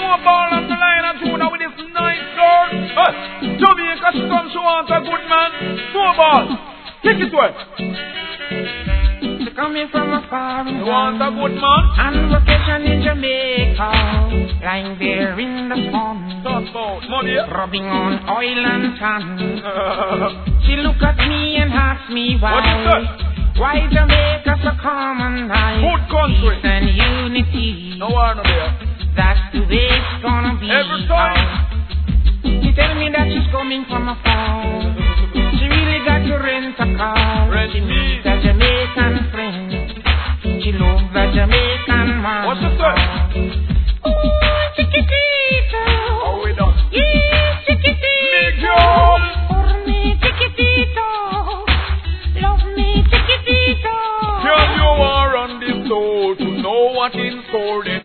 Snowball on the line and tune with this nice girl. Jamaica, she comes, she wants a good man. Snowball, take it away. She coming from a far you want a good man? On vacation in Jamaica, lying there in the sun, rubbing on oil and tan. She look at me and ask me why Jamaica so calm and nice. Good country. Peace and unity. No one there. That's the way it's gonna be. Every time. She tell me that she's coming from afar. She really got to rent a car. She needs a Jamaican friend. She loves a Jamaican man. What's the story? Ooh, chiquitito. How we done? Yeah, chiquitito. For me, chiquitito. Love me, chiquitito. Girl, you are on this soul to know what in store.